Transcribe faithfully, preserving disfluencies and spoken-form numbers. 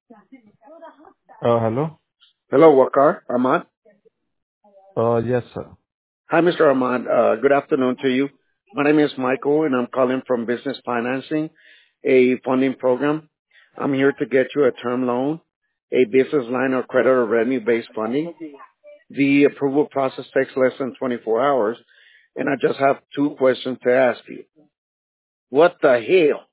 Uh, hello. Hello, Wakar Ahmad. Uh, yes, sir. Hi, mister Ahmad. Uh, good afternoon to you. My name is Michael, and I'm calling from Business Financing, a funding program. I'm here to get you a term loan, a business line of credit or revenue-based funding. The approval process takes less than twenty-four hours, and I just have two questions to ask you. What the hell?